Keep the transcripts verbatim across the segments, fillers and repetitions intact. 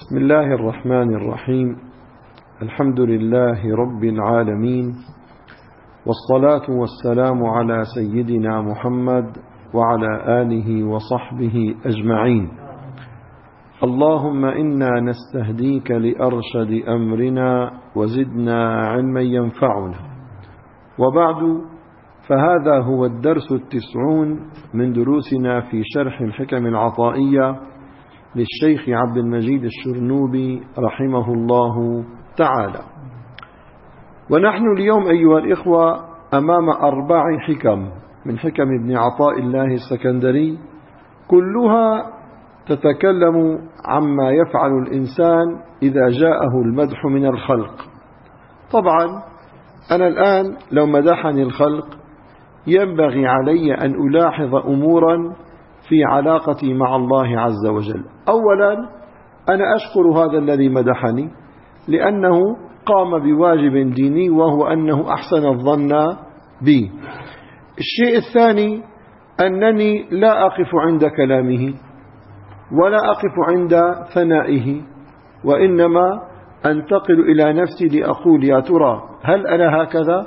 بسم الله الرحمن الرحيم. الحمد لله رب العالمين، والصلاة والسلام على سيدنا محمد وعلى آله وصحبه أجمعين. اللهم إنا نستهديك لأرشد أمرنا وزدنا علما ينفعنا. وبعد، فهذا هو الدرس التسعون من دروسنا في شرح الحكم العطائية للشيخ عبد المجيد الشرنوبي رحمه الله تعالى. ونحن اليوم أيها الإخوة أمام أربع حكم من حكم ابن عطاء الله السكندري، كلها تتكلم عما يفعل الإنسان إذا جاءه المدح من الخلق. طبعا أنا الآن لو مدحني الخلق ينبغي علي أن ألاحظ أمورا في علاقتي مع الله عز وجل. أولا، أنا أشكر هذا الذي مدحني لأنه قام بواجب ديني، وهو أنه أحسن الظن بي. الشيء الثاني أنني لا أقف عند كلامه ولا أقف عند ثنائه، وإنما أنتقل إلى نفسي لأقول يا ترى هل أنا هكذا؟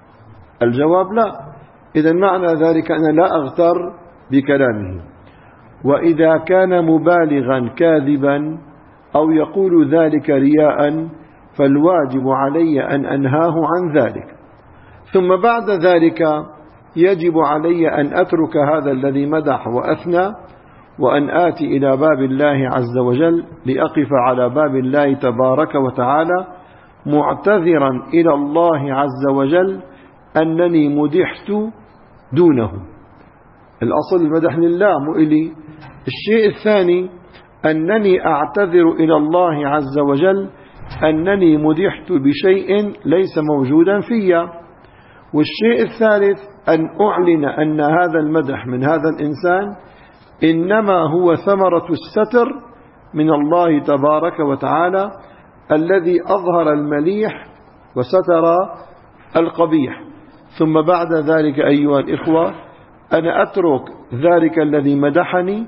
الجواب لا. إذن معنى ذلك أنا لا أغتر بكلامه. وإذا كان مبالغا كاذبا أو يقول ذلك رياء فالواجب علي أن أنهاه عن ذلك. ثم بعد ذلك يجب علي أن أترك هذا الذي مدح وأثنى وأن آتي إلى باب الله عز وجل لأقف على باب الله تبارك وتعالى معتذرا إلى الله عز وجل أنني مدحت دونه. الأصل المدح لله مو إلي. الشيء الثاني أنني أعتذر إلى الله عز وجل أنني مدحت بشيء ليس موجودا فيا. والشيء الثالث أن أعلن أن هذا المدح من هذا الإنسان إنما هو ثمرة الستر من الله تبارك وتعالى الذي أظهر المليح وستر القبيح. ثم بعد ذلك أيها الإخوة أنا أترك ذلك الذي مدحني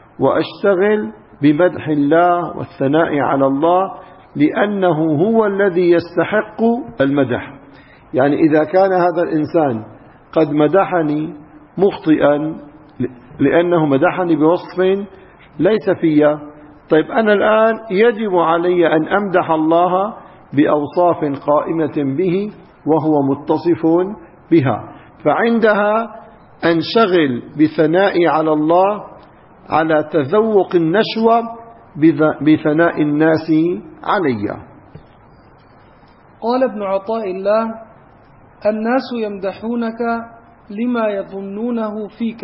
وأشتغل بمدح الله والثناء على الله، لأنه هو الذي يستحق المدح. يعني إذا كان هذا الإنسان قد مدحني مخطئا لأنه مدحني بوصف ليس فيا، طيب أنا الآن يجب علي أن أمدح الله بأوصاف قائمة به وهو متصف بها. فعندها أنشغل بثناء على الله على تذوق النشوة بثناء الناس علي. قال ابن عطاء الله: الناس يمدحونك لما يظنونه فيك،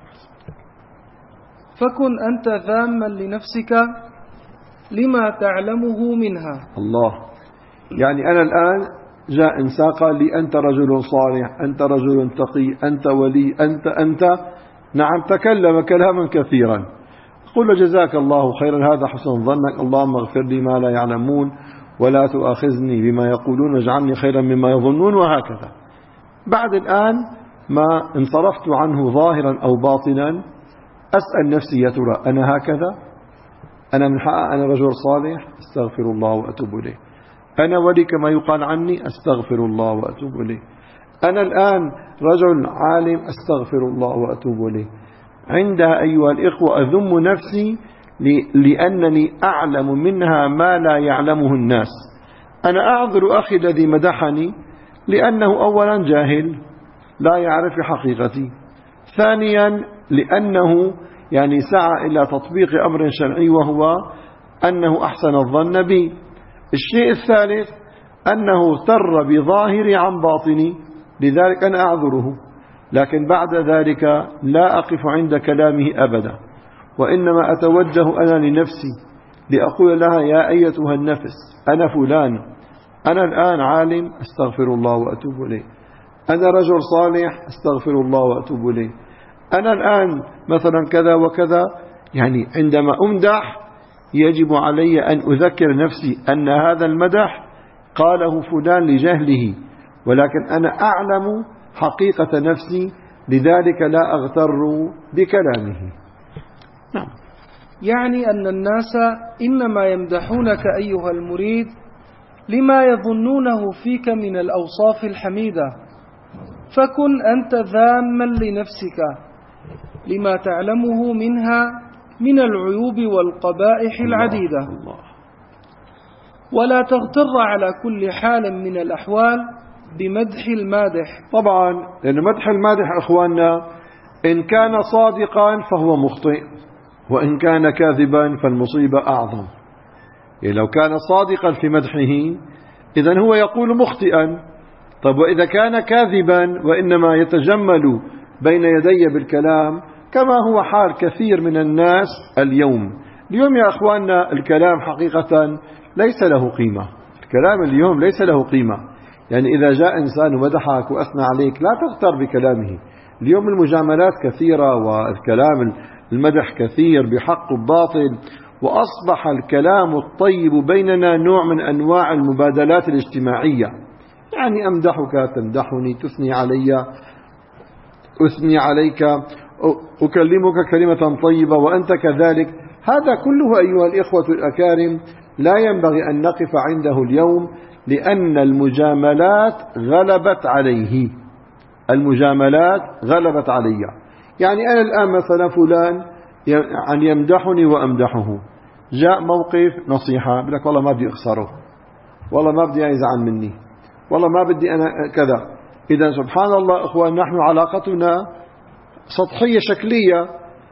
فكن أنت ذاما لنفسك لما تعلمه منها. الله. يعني أنا الآن جاء إنسان قال لي أنت رجل صالح، أنت رجل تقي، أنت ولي، أنت أنت نعم، تكلم كلاما كثيرا. قل له جزاك الله خيرا، هذا حسن ظنك، اللهم اغفر لي ما لا يعلمون ولا تؤاخذني بما يقولون واجعلني خيرا مما يظنون، وهكذا. بعد الآن ما انصرفت عنه ظاهرا أو باطنا أسأل نفسي يا ترى أنا هكذا؟ أنا من حق أنا رجل صالح؟ استغفر الله وأتوب إليه. أنا ولي كما يقال عني؟ أستغفر الله وأتوب إليه. أنا الآن رجل عالم؟ أستغفر الله وأتوب إليه. عندها أيها الإخوة أذم نفسي لأنني أعلم منها ما لا يعلمه الناس. أنا أعذر أخي الذي مدحني لأنه أولا جاهل لا يعرف حقيقتي، ثانيا لأنه يعني سعى إلى تطبيق أمر شرعي وهو أنه أحسن الظن بي. الشيء الثالث أنه اغتر بظاهري عن باطني، لذلك أنا أعذره. لكن بعد ذلك لا أقف عند كلامه أبدا، وإنما أتوجه أنا لنفسي لأقول لها يا أيتها النفس أنا فلان، أنا الآن عالم، أستغفر الله وأتوب إليه. أنا رجل صالح، أستغفر الله وأتوب إليه. أنا الآن مثلا كذا وكذا. يعني عندما أمدح يجب علي أن أذكر نفسي أن هذا المدح قاله فلان لجهله، ولكن أنا أعلم حقيقة نفسي، لذلك لا أغتر بكلامه. نعم. يعني أن الناس إنما يمدحونك أيها المريد لما يظنونه فيك من الأوصاف الحميدة، فكن أنت ذاما لنفسك لما تعلمه منها من العيوب والقبائح العديدة، ولا تغتر على كل حال من الأحوال بمدح المادح. طبعا لأن مدح المادح أخواننا إن كان صادقا فهو مخطئ، وإن كان كاذبا فالمصيبة أعظم. يعني لو كان صادقا في مدحه إذن هو يقول مخطئا. طب وإذا كان كاذبا وإنما يتجمل بين يدي بالكلام كما هو حال كثير من الناس اليوم. اليوم يا أخواننا الكلام حقيقة ليس له قيمة، الكلام اليوم ليس له قيمة. يعني إذا جاء إنسان ومدحك وأثنى عليك لا تغتر بكلامه. اليوم المجاملات كثيرة والكلام المدح كثير بحق وباطل، وأصبح الكلام الطيب بيننا نوع من أنواع المبادلات الاجتماعية. يعني أمدحك تمدحني، تثني علي أثني عليك، أكلمك كلمة طيبة وأنت كذلك. هذا كله أيها الإخوة الأكارم لا ينبغي أن نقف عنده اليوم، لأن المجاملات غلبت عليه. المجاملات غلبت علي. يعني أنا الآن مثلا فلان أن يمدحني وأمدحه، جاء موقف نصيحة بلك والله ما بدي أخسره، والله ما بدي يزعل مني، والله ما بدي أنا كذا. إذا سبحان الله أخوان نحن علاقتنا سطحية شكلية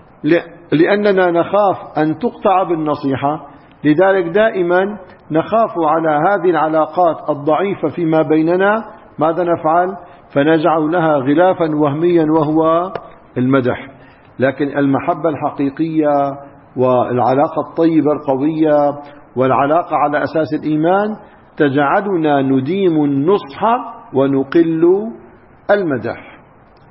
لأننا نخاف أن تقطع بالنصيحة. لذلك دائما نخاف على هذه العلاقات الضعيفة فيما بيننا. ماذا نفعل؟ فنجعل لها غلافا وهميا وهو المدح. لكن المحبة الحقيقية والعلاقة الطيبة القوية والعلاقة على أساس الإيمان تجعلنا نديم النصح ونقل المدح.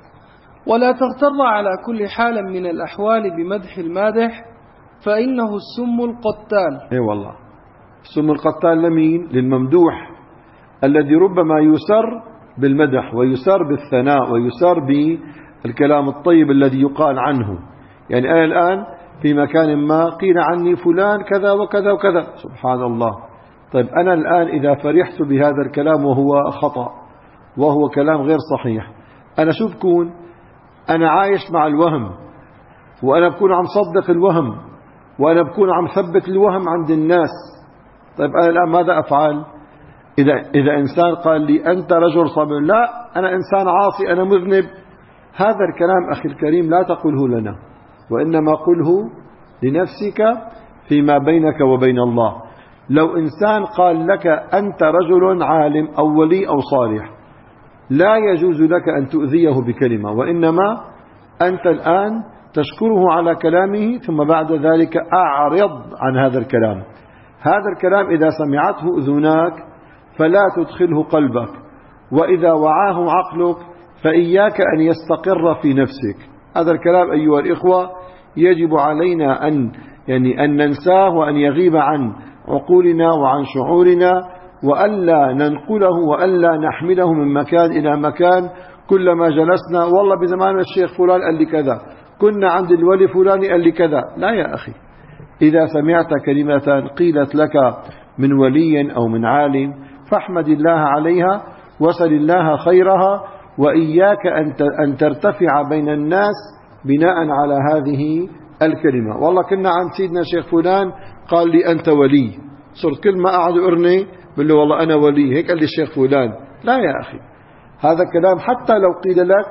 ولا تغتر على كل حال من الأحوال بمدح المادح، فإنه السم القتال. اي والله السم القتال لمين؟ للممدوح الذي ربما يسر بالمدح ويسر بالثناء ويسر بالكلام الطيب الذي يقال عنه. يعني أنا الآن في مكان ما قيل عني فلان كذا وكذا وكذا، سبحان الله. طيب أنا الآن إذا فرحت بهذا الكلام وهو خطأ وهو كلام غير صحيح، أنا شو بكون؟ أنا عايش مع الوهم، وأنا بكون عم صدق الوهم، وأنا بكون عم ثبت الوهم عند الناس. طيب أنا الآن ماذا أفعل؟ إذا, إذا إنسان قال لي أنت رجل صابر، لا أنا إنسان عاصي، أنا مذنب، هذا الكلام أخي الكريم لا تقوله لنا، وإنما قله لنفسك فيما بينك وبين الله. لو إنسان قال لك أنت رجل عالم أو ولي أو صالح، لا يجوز لك أن تؤذيه بكلمة، وإنما أنت الآن تشكره على كلامه ثم بعد ذلك أعرض عن هذا الكلام. هذا الكلام إذا سمعته أذناك فلا تدخله قلبك، وإذا وعاه عقلك فإياك أن يستقر في نفسك. هذا الكلام أيها الإخوة يجب علينا أن يعني أن ننساه وأن يغيب عن عقولنا وعن شعورنا، وألا ننقله وألا نحمله من مكان إلى مكان. كلما جلسنا والله بزمان الشيخ فلان قال لي كذا، كنا عند الولي فلان قال لي كذا. لا يا أخي، إذا سمعت كلمة قيلت لك من ولي أو من عالم فاحمد الله عليها وسل الله خيرها، وإياك أن ترتفع بين الناس بناء على هذه الكلمة. والله كنا عند سيدنا شيخ فلان قال لي أنت ولي، صرت كل ما أقعد أرني بقول له والله أنا ولي، هيك قال لي الشيخ فلان. لا يا أخي، هذا كلام حتى لو قيل لك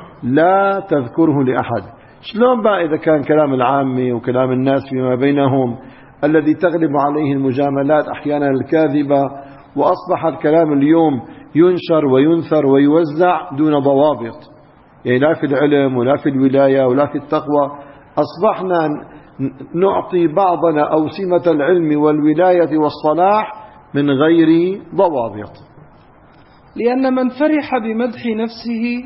لا تذكره لأحد. شلون بقى إذا كان كلام العامة وكلام الناس فيما بينهم الذي تغلب عليه المجاملات أحيانا الكاذبة، وأصبح الكلام اليوم ينشر وينثر ويوزع دون ضوابط، يعني لا في العلم ولا في الولاية ولا في التقوى. أصبحنا نعطي بعضنا أوسمة العلم والولاية والصلاح من غير ضوابط. لأن من فرح بمدح نفسه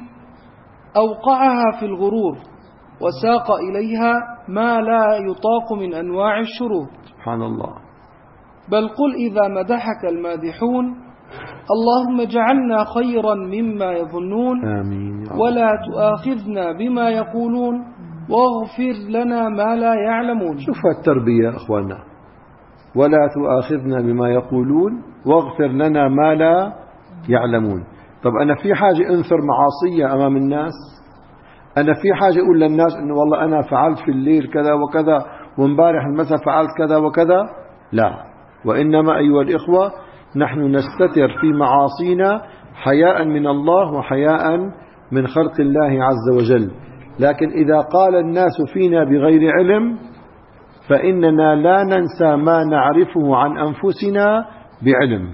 أوقعها في الغرور وساق إليها ما لا يطاق من أنواع الشرور. سبحان الله. بل قل إذا مدحك المادحون اللهم اجعلنا خيرا مما يظنون، آمين، ولا تؤاخذنا بما يقولون واغفر لنا ما لا يعلمون. شوف التربية يا أخوانا، ولا تؤاخذنا بما يقولون واغفر لنا ما لا يعلمون. طب أنا في حاجة أنثر معاصية أمام الناس؟ أنا في حاجة أقول للناس إنه والله أنا فعلت في الليل كذا وكذا ومبارح المساء فعلت كذا وكذا؟ لا، وإنما أيها الإخوة نحن نستتر في معاصينا حياء من الله وحياء من خلق الله عز وجل. لكن إذا قال الناس فينا بغير علم فإننا لا ننسى ما نعرفه عن أنفسنا بعلم.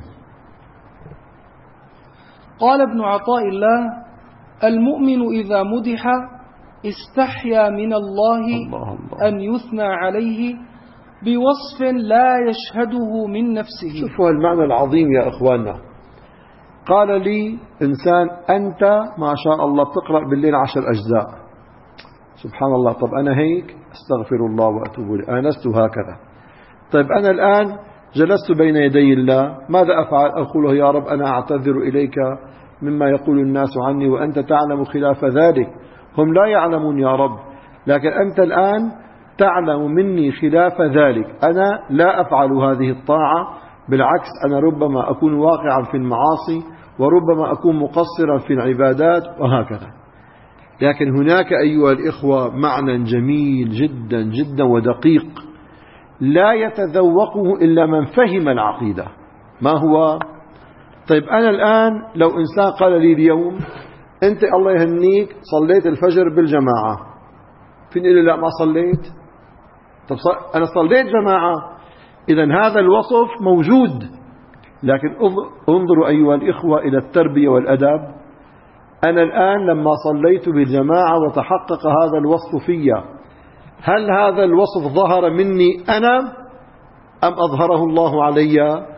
قال ابن عطاء الله: المؤمن إذا مدح استحيا من الله, الله, الله أن يثنى عليه بوصف لا يشهده من نفسه. شوفوا المعنى العظيم يا إخواننا. قال لي إنسان: أنت ما شاء الله بتقرأ بالليل عشر أجزاء. سبحان الله. طب أنا هيك استغفر الله وأتوب إليه، آنست هكذا. طيب أنا الآن جلست بين يدي الله، ماذا أفعل؟ أقول: يا رب أنا أعتذر إليك مما يقول الناس عني وأنت تعلم خلاف ذلك. هم لا يعلمون يا رب، لكن أنت الآن تعلم مني خلاف ذلك. أنا لا أفعل هذه الطاعة، بالعكس أنا ربما أكون واقعا في المعاصي وربما أكون مقصرا في العبادات وهكذا. لكن هناك أيها الإخوة معنى جميل جدا جدا ودقيق لا يتذوقه إلا من فهم العقيدة. ما هو؟ طيب أنا الآن لو إنسان قال لي اليوم: أنت الله يهنيك صليت الفجر بالجماعة، فين إلي لا ما صليت؟ طب أنا صليت جماعة، إذن هذا الوصف موجود. لكن انظروا أيها الإخوة إلى التربية والأدب. أنا الآن لما صليت بالجماعة وتحقق هذا الوصف فيا، هل هذا الوصف ظهر مني أنا أم أظهره الله علي؟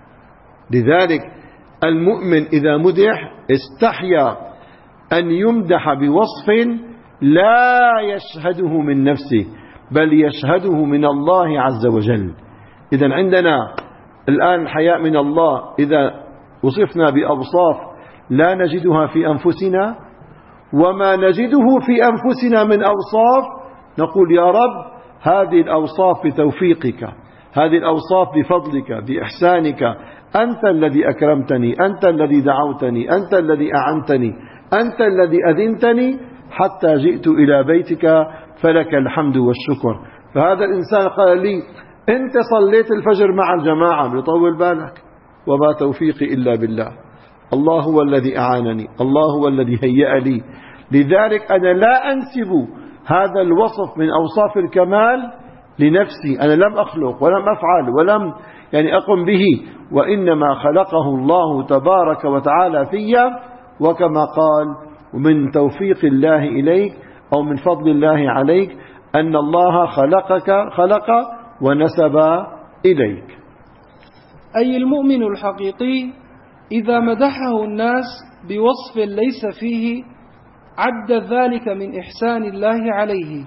لذلك المؤمن إذا مدح استحيا أن يمدح بوصف لا يشهده من نفسه بل يشهده من الله عز وجل. إذن عندنا الآن حياء من الله. إذا وصفنا بأوصاف لا نجدها في أنفسنا وما نجده في أنفسنا من أوصاف نقول: يا رب هذه الأوصاف بتوفيقك، هذه الأوصاف بفضلك بإحسانك، أنت الذي أكرمتني، أنت الذي دعوتني، أنت الذي أعنتني، أنت الذي أذنتني حتى جئت إلى بيتك فلك الحمد والشكر. فهذا الإنسان قال لي: أنت صليت الفجر مع الجماعة، بيطول بالك، وما توفيقي إلا بالله، الله هو الذي أعانني، الله هو الذي هيأ لي. لذلك أنا لا أنسب هذا الوصف من أوصاف الكمال لنفسي، أنا لم أخلق ولم أفعل ولم يعني أقم به، وإنما خلقه الله تبارك وتعالى فيا. وكما قال: ومن توفيق الله إليك أو من فضل الله عليك أن الله خلقك خلق ونسب إليك. أي المؤمن الحقيقي إذا مدحه الناس بوصف ليس فيه عد ذلك من إحسان الله عليه،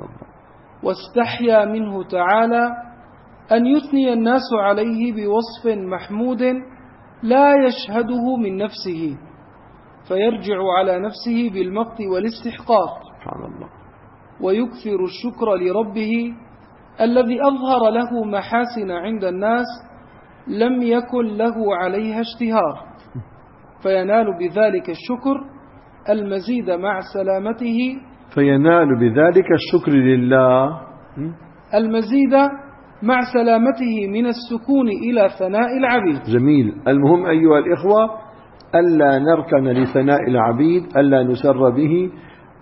واستحيا منه تعالى أن يثني الناس عليه بوصف محمود لا يشهده من نفسه، فيرجع على نفسه بالمقت والاستحقاق، ويكثر الشكر لربه الذي أظهر له محاسن عند الناس لم يكن له عليها اشتهار، فينال بذلك الشكر المزيد مع سلامته فينال بذلك الشكر لله المزيد مع سلامته من السكون إلى ثناء العبيد. جميل. المهم أيها الإخوة ألا نركن لثناء العبيد، ألا نسر به،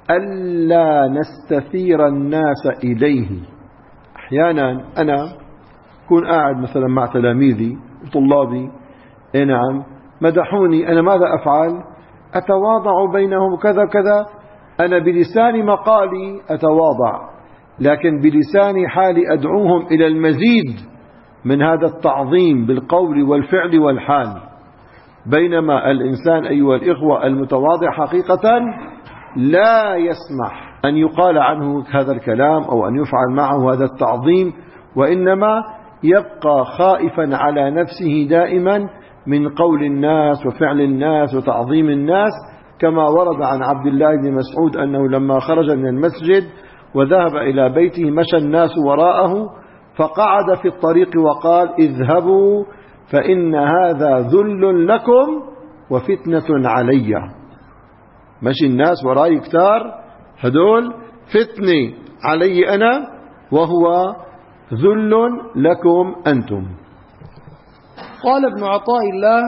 ألا نستثير الناس إليه. أحيانا أنا كون قاعد مثلا مع تلاميذي وطلابي، إيه نعم، مدحوني، أنا ماذا أفعل؟ أتواضع بينهم كذا كذا. أنا بلسان مقالي أتواضع، لكن بلسان حالي أدعوهم إلى المزيد من هذا التعظيم بالقول والفعل والحال. بينما الإنسان أيها الإخوة المتواضع حقيقة لا يسمح أن يقال عنه هذا الكلام أو أن يفعل معه هذا التعظيم، وإنما يبقى خائفا على نفسه دائما من قول الناس وفعل الناس وتعظيم الناس، كما ورد عن عبد الله بن مسعود أنه لما خرج من المسجد وذهب إلى بيته مشى الناس وراءه فقعد في الطريق وقال اذهبوا فإن هذا ذل لكم وفتنة علي. مشي الناس وراي كتار، هدول فتنة علي أنا وهو ذل لكم أنتم. قال ابن عطاء الله: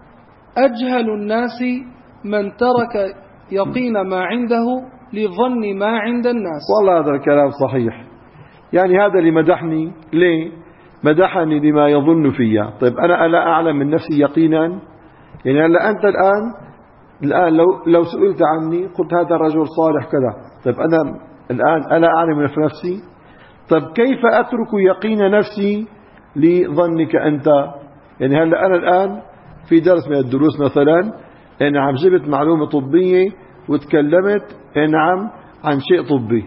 أجهل الناس من ترك يقين ما عنده لظن ما عند الناس. والله هذا الكلام صحيح. يعني هذا اللي مدحني ليه؟ مدحني لما يظن فيا. طيب أنا ألا أعلم من نفسي يقينا؟ يعني هلا أنت الآن الآن لو لو سئلت عني قلت هذا الرجل صالح كذا، طيب أنا الآن ألا أعلم في نفسي؟ طيب كيف أترك يقين نفسي لظنك أنت؟ يعني هلا أنا الآن في درس من الدروس مثلا نعم جبت معلومة طبية وتكلمت نعم عن شيء طبي،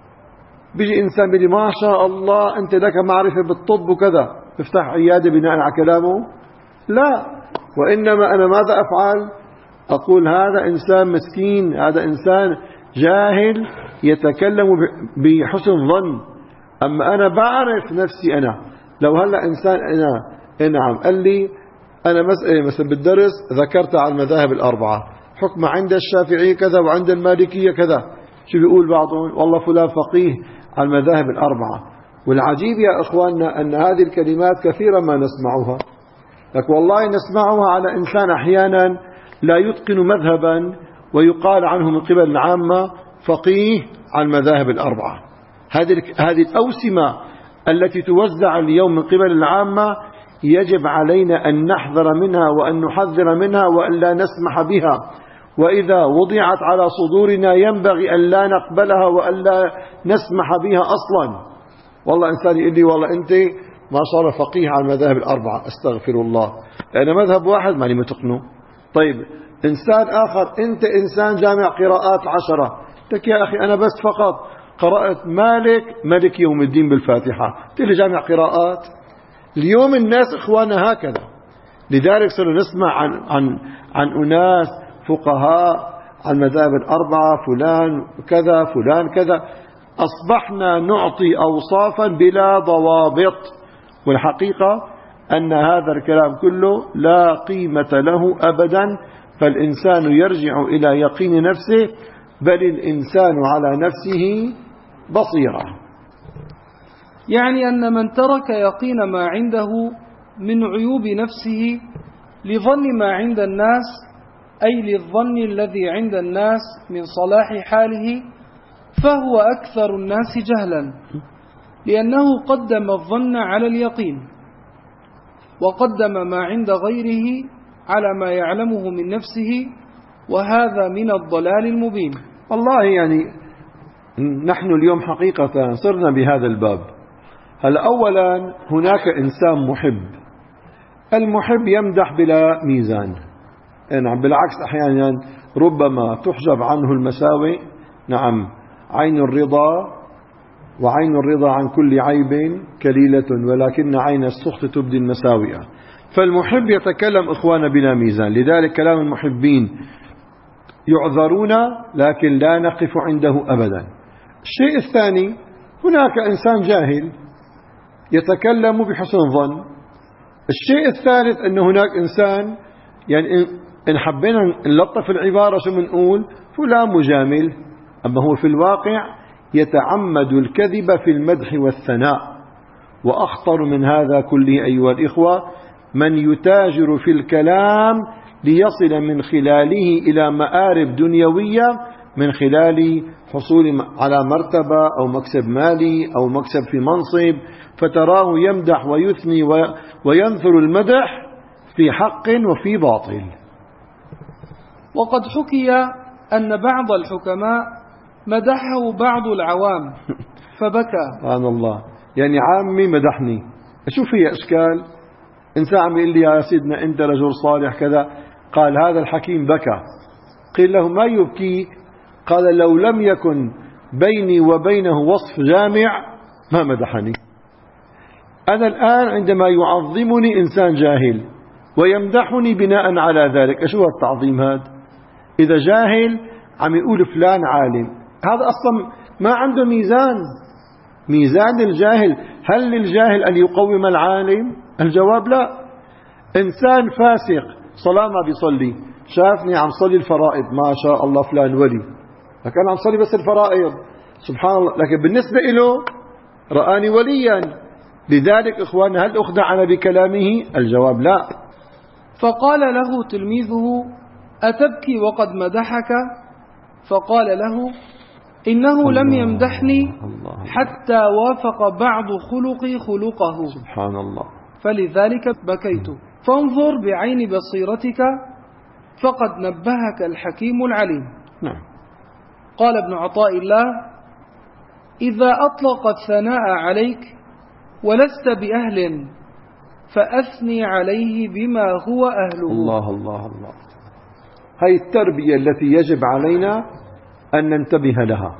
بيجي إنسان بيجي ما شاء الله أنت لك معرفة بالطب وكذا، افتح عيادة بناء على كلامه؟ لا، وإنما أنا ماذا أفعل؟ أقول هذا إنسان مسكين، هذا إنسان جاهل يتكلم بحسن ظن. أما أنا بعرف نفسي أنا. لو هلأ إنسان أنا نعم قال لي أنا مسألة مثلا بالدرس ذكرت على المذاهب الأربعة، حكم عند الشافعية كذا وعند المالكية كذا، شو بيقول بعضهم؟ والله فلان فقيه على المذاهب الأربعة. والعجيب يا إخواننا أن هذه الكلمات كثيرا ما نسمعها، لك والله نسمعها على إنسان أحيانا لا يتقن مذهبا ويقال عنه من قبل العامة فقيه على المذاهب الأربعة. هذه هذه الأوسمة التي توزع اليوم من قبل العامة يجب علينا أن نحذر منها وأن نحذر منها وأن لا نسمح بها، وإذا وضعت على صدورنا ينبغي أن لا نقبلها وأن لا نسمح بها أصلا. والله إنسان يقول لي والله أنت ما شاء الله فقيه على المذاهب الأربعة، أستغفر الله، لأن مذهب واحد ماني متقنه. طيب إنسان آخر أنت إنسان جامع قراءات عشرة، لك يا أخي أنا بس فقط قرأت مالك ملك يوم الدين بالفاتحة، تقول لي جامع قراءات؟ اليوم الناس إخوانا هكذا. لذلك صرنا نسمع عن عن عن أناس فقهاء عن المذاهب الأربعة، فلان كذا فلان كذا، أصبحنا نعطي أوصافا بلا ضوابط، والحقيقة أن هذا الكلام كله لا قيمة له أبدا. فالإنسان يرجع إلى يقين نفسه، بل الإنسان على نفسه بصيرة. يعني أن من ترك يقين ما عنده من عيوب نفسه لظن ما عند الناس، أي للظن الذي عند الناس من صلاح حاله، فهو أكثر الناس جهلا، لأنه قدم الظن على اليقين، وقدم ما عند غيره على ما يعلمه من نفسه، وهذا من الضلال المبين. والله يعني نحن اليوم حقيقة صرنا بهذا الباب. هل أولا هناك إنسان محب، المحب يمدح بلا ميزان، نعم بالعكس أحيانا ربما تحجب عنه المساوئ، نعم عين الرضا وعين الرضا عن كل عيب كليلة، ولكن عين السخط تبدي المساوئ. فالمحب يتكلم إخوانا بلا ميزان، لذلك كلام المحبين يعذرون لكن لا نقف عنده أبدا. الشيء الثاني هناك إنسان جاهل يتكلم بحسن ظن. الشيء الثالث أن هناك إنسان يعني إن حبينا نلطف العبارة شو بنقول؟ فلان مجامل، أما هو في الواقع يتعمد الكذب في المدح والثناء. وأخطر من هذا كله أيها الإخوة من يتاجر في الكلام ليصل من خلاله إلى مآرب دنيوية، من خلال حصول على مرتبة أو مكسب مالي أو مكسب في منصب، فتراه يمدح ويثني وينثر المدح في حق وفي باطل. وقد حكي أن بعض الحكماء مدحه بعض العوام فبكى. سبحان الله، يعني عامي مدحني، شو في إشكال؟ إنسان عم يقول لي يا سيدنا أنت رجل صالح كذا، قال هذا الحكيم بكى. قيل له ما يبكيك؟ قال لو لم يكن بيني وبينه وصف جامع ما مدحني. أنا الآن عندما يعظمني إنسان جاهل ويمدحني بناء على ذلك، شو التعظيم هذا؟ إذا جاهل عم يقول فلان عالم، هذا أصلا ما عنده ميزان. ميزان الجاهل. هل للجاهل أن يقوم العالم؟ الجواب لا. إنسان فاسق صلاة ما بيصلي، شافني عم صلي الفرائض، ما شاء الله فلان ولي، لكن عم صلي بس الفرائض، سبحان الله، لكن بالنسبة له رآني وليا. لذلك إخواننا هل أخدعنا بكلامه؟ الجواب لا. فقال له تلميذه: أتبكي وقد مدحك؟ فقال له: إنه لم يمدحني حتى وافق بعض خلقي خلقه، سبحان الله، فلذلك بكيت. فانظر بعين بصيرتك فقد نبهك الحكيم العليم. نعم. قال ابن عطاء الله: إذا أطلق الثناء عليك ولست بأهل فأثني عليه بما هو أهله. الله الله الله. هذه التربية التي يجب علينا أن ننتبه لها.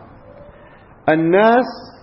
الناس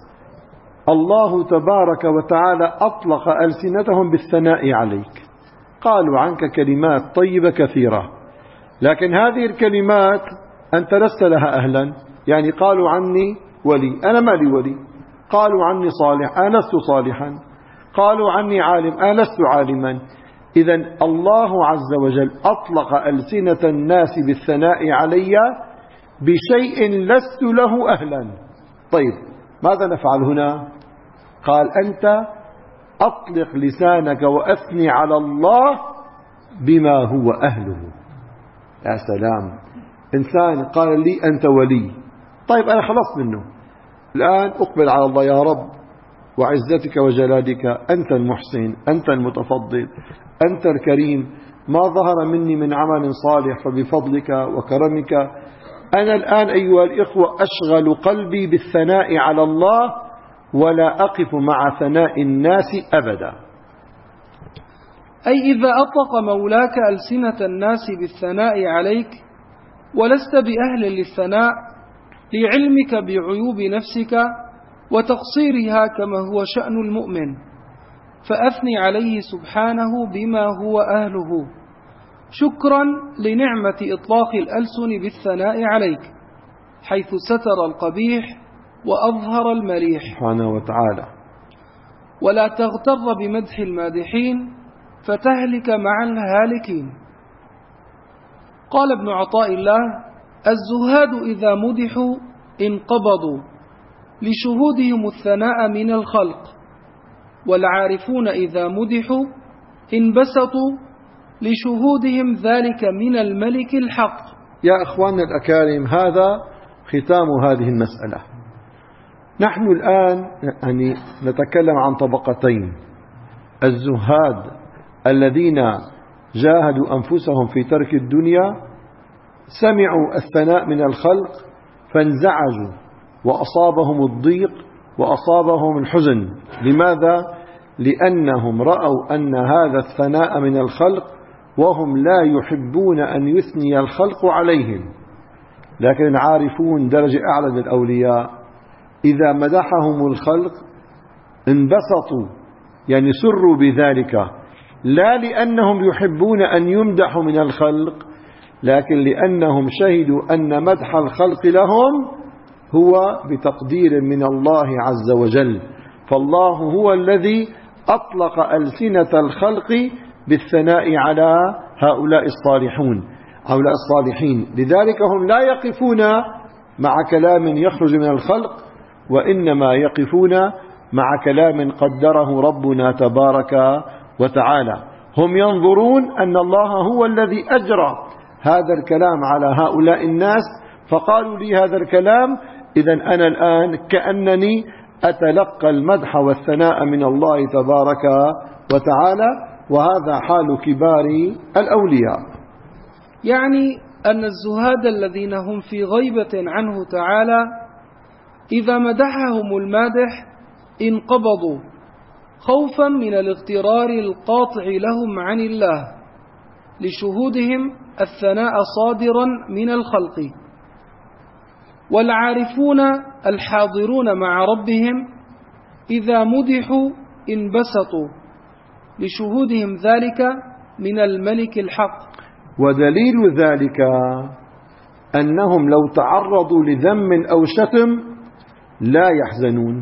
الله تبارك وتعالى أطلق ألسنتهم بالثناء عليك، قالوا عنك كلمات طيبة كثيرة، لكن هذه الكلمات أنت لست لها أهلا. يعني قالوا عني ولي، أنا ما لي ولي. قالوا عني صالح، أنا لست صالحا. قالوا عني عالم، أنا لست عالما. إذن الله عز وجل أطلق ألسنة الناس بالثناء علي بشيء لست له أهلا. طيب ماذا نفعل هنا؟ قال: أنت أطلق لسانك وأثني على الله بما هو أهله. يا سلام، إنسان قال لي أنت ولي، طيب أنا خلصت منه، الآن أقبل على الله: يا رب وعزتك وجلالك أنت المحسن، أنت المتفضل، أنت الكريم، ما ظهر مني من عمل صالح فبفضلك وكرمك. أنا الآن أيها الإخوة أشغل قلبي بالثناء على الله ولا أقف مع ثناء الناس أبدا. أي إذا أطلق مولاك ألسنة الناس بالثناء عليك ولست بأهل للثناء لعلمك بعيوب نفسك وتقصيرها كما هو شأن المؤمن، فأثني عليه سبحانه بما هو أهله، شكرا لنعمة إطلاق الألسن بالثناء عليك، حيث ستر القبيح وأظهر المليح سبحانه وتعالى. ولا تغتر بمدح المادحين فتهلك مع الهالكين. قال ابن عطاء الله: الزهاد إذا مدحوا انقبضوا لشهودهم الثناء من الخلق، والعارفون إذا مدحوا انبسطوا لشهودهم ذلك من الملك الحق. يا أخواننا الأكارم، هذا ختام هذه المسألة. نحن الآن يعني نتكلم عن طبقتين: الزهاد الذين جاهدوا أنفسهم في ترك الدنيا، سمعوا الثناء من الخلق فانزعجوا وأصابهم الضيق وأصابهم الحزن. لماذا؟ لأنهم رأوا أن هذا الثناء من الخلق وهم لا يحبون أن يثني الخلق عليهم. لكن العارفون درجة أعلى من الأولياء إذا مدحهم الخلق انبسطوا، يعني سروا بذلك، لا لأنهم يحبون أن يمدحوا من الخلق، لكن لأنهم شهدوا أن مدح الخلق لهم هو بتقدير من الله عز وجل. فالله هو الذي أطلق ألسنة الخلق بالثناء على هؤلاء الصالحون، هؤلاء الصالحين. لذلك هم لا يقفون مع كلام يخرج من الخلق، وإنما يقفون مع كلام قدره ربنا تبارك وتعالى. هم ينظرون أن الله هو الذي أجرى هذا الكلام على هؤلاء الناس، فقالوا لي هذا الكلام، إذن أنا الآن كأنني أتلقى المدح والثناء من الله تبارك وتعالى. وهذا حال كبار الأولياء. يعني أن الزهاد الذين هم في غيبة عنه تعالى إذا مدحهم المادح انقبضوا خوفا من الاغترار القاطع لهم عن الله، لشهودهم الثناء صادرا من الخلق. والعارفون الحاضرون مع ربهم إذا مدحوا انبسطوا لشهودهم ذلك من الملك الحق. ودليل ذلك أنهم لو تعرضوا لذم أو شتم لا يحزنون.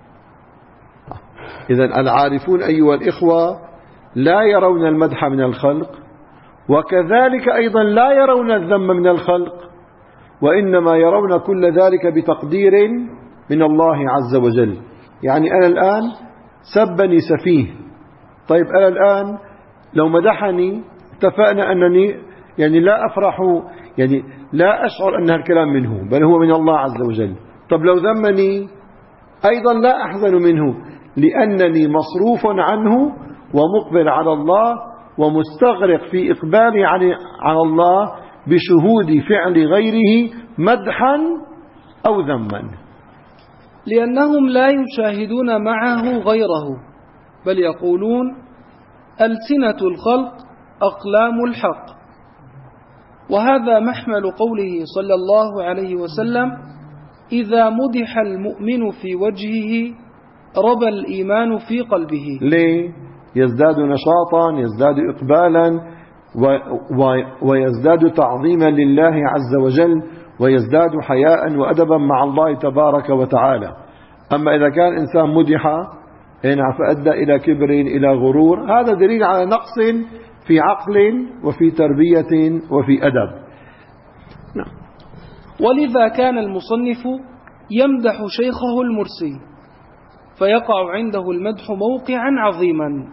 إذن العارفون أيها الإخوة لا يرون المدح من الخلق، وكذلك أيضا لا يرون الذم من الخلق، وإنما يرون كل ذلك بتقدير من الله عز وجل. يعني أنا الآن سبني سفيه، طيب أنا الآن لو مدحني اتفقنا أنني يعني لا أفرح، يعني لا أشعر أن الكلام منه، بل هو من الله عز وجل. طب لو ذمني أيضا لا أحزن منه، لأنني مصروف عنه ومقبل على الله ومستغرق في إقبالي على الله بشهود فعل غيره مدحا أو ذما، لأنهم لا يشاهدون معه غيره، بل يقولون ألسنة الخلق أقلام الحق. وهذا محمل قوله صلى الله عليه وسلم: إذا مدح المؤمن في وجهه ربى الإيمان في قلبه. ليه؟ يزداد نشاطا، يزداد إقبالا، و و ويزداد تعظيما لله عز وجل، ويزداد حياء وأدبا مع الله تبارك وتعالى. أما إذا كان إنسان مدح فأدى إلى كبر إلى غرور، هذا دليل على نقص في عقل وفي تربية وفي أدب. نعم. ولذا كان المصنف يمدح شيخه المرسي، فيقع عنده المدح موقعا عظيما.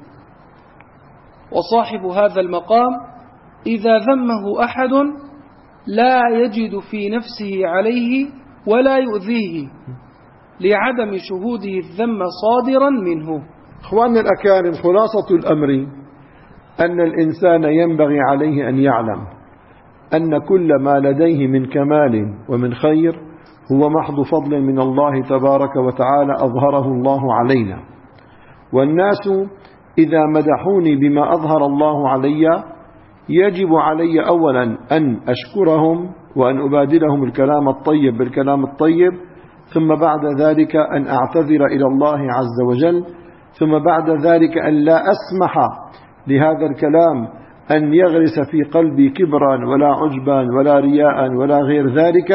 وصاحب هذا المقام إذا ذمه أحد لا يجد في نفسه عليه ولا يؤذيه، لعدم شهوده الذم صادرا منه. إخواننا الأكارم، خلاصة الأمر أن الإنسان ينبغي عليه أن يعلم أن كل ما لديه من كمال ومن خير هو محض فضل من الله تبارك وتعالى أظهره الله علينا. والناس إذا مدحوني بما أظهر الله علي يجب علي أولا أن أشكرهم وأن أبادلهم الكلام الطيب بالكلام الطيب، ثم بعد ذلك أن أعتذر إلى الله عز وجل، ثم بعد ذلك أن لا أسمح لهذا الكلام أن يغرس في قلبي كبرا ولا عجبا ولا رياء ولا غير ذلك،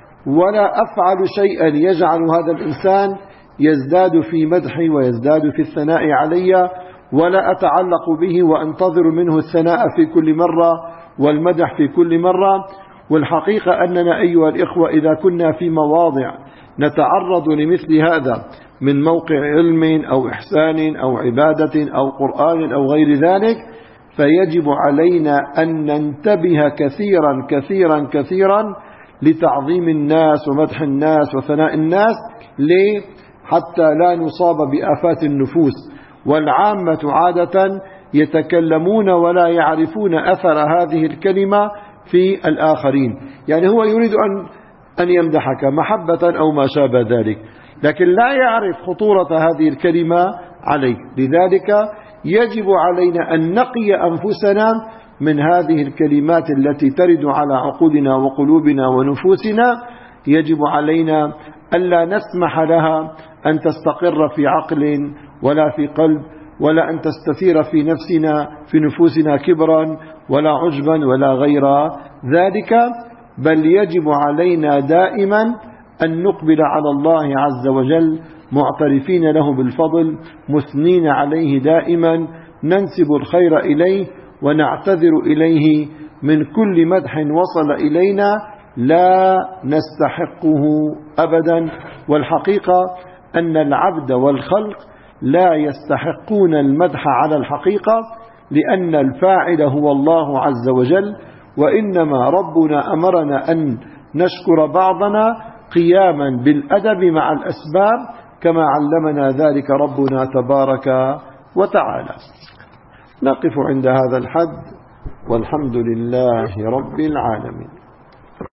ولا أفعل شيئا يجعل هذا الإنسان يزداد في مدحي ويزداد في الثناء علي، ولا أتعلق به وأنتظر منه الثناء في كل مرة والمدح في كل مرة. والحقيقة أننا أيها الإخوة إذا كنا في مواضع نتعرض لمثل هذا من موقع علم أو إحسان أو عبادة أو قرآن أو غير ذلك، فيجب علينا أن ننتبه كثيرا كثيرا كثيرا لتعظيم الناس ومدح الناس وثناء الناس. ليه؟ حتى لا نصاب بآفات النفوس. والعامة عادة يتكلمون ولا يعرفون أثر هذه الكلمة في الآخرين، يعني هو يريد أن أن يمدحك محبة أو ما شابه ذلك، لكن لا يعرف خطورة هذه الكلمة عليك. لذلك يجب علينا أن نقي أنفسنا من هذه الكلمات التي ترد على عقولنا وقلوبنا ونفوسنا. يجب علينا ألا نسمح لها أن تستقر في عقل ولا في قلب، ولا أن تستثير في نفسنا في نفوسنا كبرا ولا عجبا ولا غير ذلك، بل يجب علينا دائما أن نقبل على الله عز وجل معترفين له بالفضل، مثنين عليه دائما، ننسب الخير إليه ونعتذر إليه من كل مدح وصل إلينا لا نستحقه أبدا. والحقيقة أن العبد والخلق لا يستحقون المدح على الحقيقة، لأن الفاعل هو الله عز وجل، وإنما ربنا أمرنا أن نشكر بعضنا قياما بالأدب مع الأسباب كما علمنا ذلك ربنا تبارك وتعالى. نقف عند هذا الحد، والحمد لله رب العالمين.